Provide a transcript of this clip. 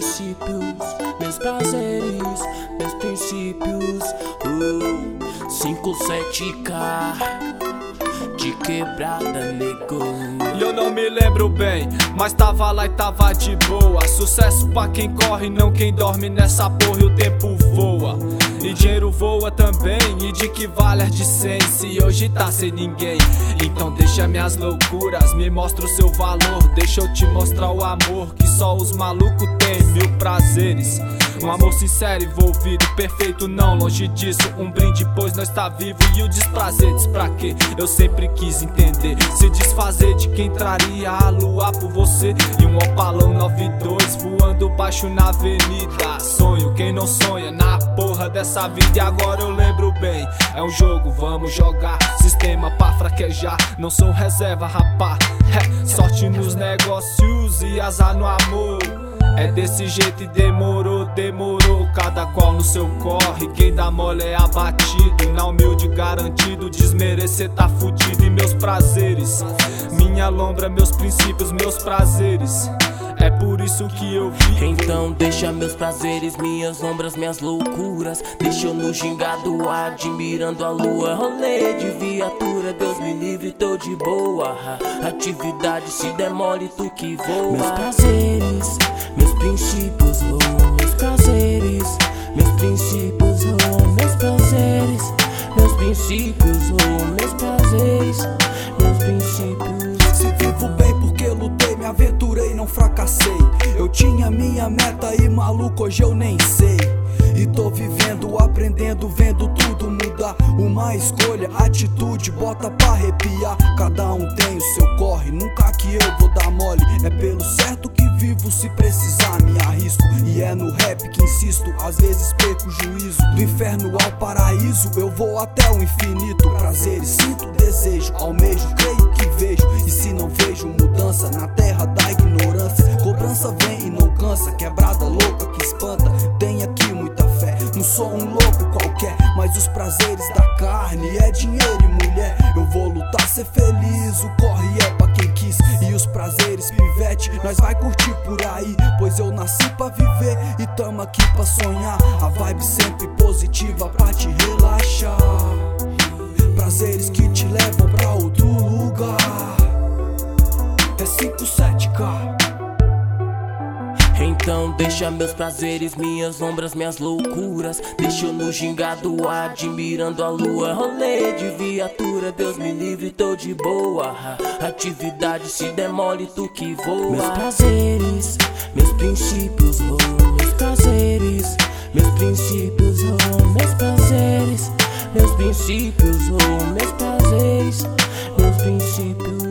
princípios, meus prazeres, meus princípios. 57K de quebrada, nego. E eu não me lembro bem, mas tava lá e tava de boa. Sucesso pra quem corre, não quem dorme nessa porra. E o tempo voa, e dinheiro voa também. E de que vale as de 100 se hoje tá sem ninguém? Então deixa minhas loucuras, me mostra o seu valor. Deixa eu te mostrar o amor que só os malucos têm. 1000 prazeres, um amor sincero envolvido, perfeito não, longe disso. Um brinde pois nós tá vivo. E o desprazeres pra quê? Eu sempre quis entender. Se desfazer de quem traria a lua por você. E um Opalão 92 voando baixo na avenida. Sonho, quem não sonha na porra dessa vida. E agora eu lembro bem, é um jogo, vamos jogar. Sistema pra fraquejar, não sou reserva, rapá. Sorte nos negócios e azar no amor. É desse jeito e demorou, demorou. Cada qual no seu corre, quem dá mole é abatido. Na humilde garantido, desmerecer tá fudido. E meus prazeres, minha lombra, meus princípios, meus prazeres. É por isso que eu vi. Então deixa meus prazeres, minhas lombras, minhas loucuras. Deixa eu no gingado admirando a lua. Rolê de viatura, Deus me livre, tô de boa. Atividade se demole, tu que voa. Meus prazeres, meus princípios, oh, meus prazeres, meus princípios, oh, meus prazeres, meus princípios, oh, meus prazeres, meus princípios. Se vivo bem porque lutei, me aventurei, não fracassei. Eu tinha minha meta e maluco, hoje eu nem sei. E tô vivendo, aprendendo, vendo tudo mudar. Uma escolha, atitude, bota pra arrepiar. Cada um tem o seu corre, nunca que eu vou dar mole. É pelo certo que vivo, se precisar me arrisco. E é no rap que insisto, às vezes perco o juízo. Do inferno ao paraíso, eu vou até o infinito. Prazeres, sinto desejo, almejo, creio que vejo. E se não vejo mudança na terra da ignorância, cobrança vem e não cansa, quebrada louca que espanta. Tem aqui muita fé, não sou um louco qualquer, mas os prazeres da carne é dinheiro e mulher. Eu vou lutar, ser feliz, o corre é pra quem quis. E os prazeres, pivete, nós vai curtir por aí, pois eu nasci pra viver e tamo aqui pra sonhar. A vibe sempre positiva pra te relaxar. Prazeres que te levam pra outro lugar. É 57K. Então deixa meus prazeres, minhas lombras, minhas loucuras. Deixa eu no gingado admirando a lua. Rolê de viatura, Deus me livre, tô de boa. Atividade se demole, tu que voa. Meus prazeres, meus princípios, oh, meus prazeres, meus princípios, oh, meus prazeres, meus princípios, oh, meus prazeres, meus princípios.